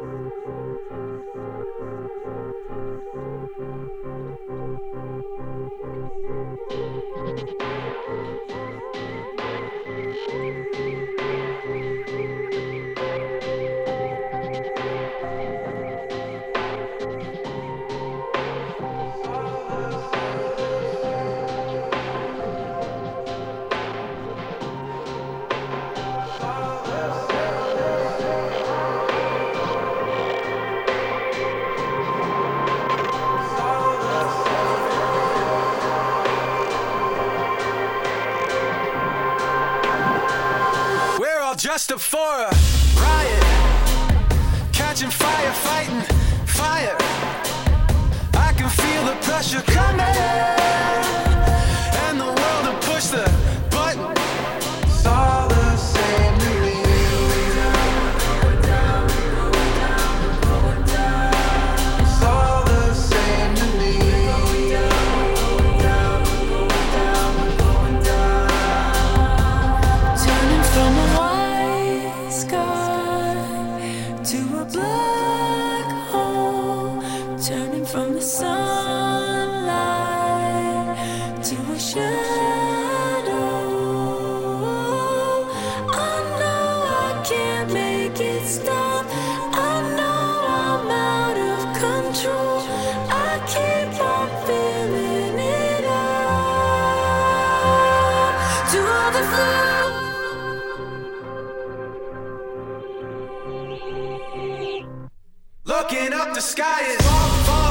Just up for a riot, catching fire, fighting fire. I can feel the pressure coming, and the world to push the button. It's all the same to me. It's all the same to me. Turning from a to a black hole, turning from the sunlight to a shadow. I know I can't make it stop. I know I'm out of control. I keep on feeling it up to all the flow. Looking up, the sky is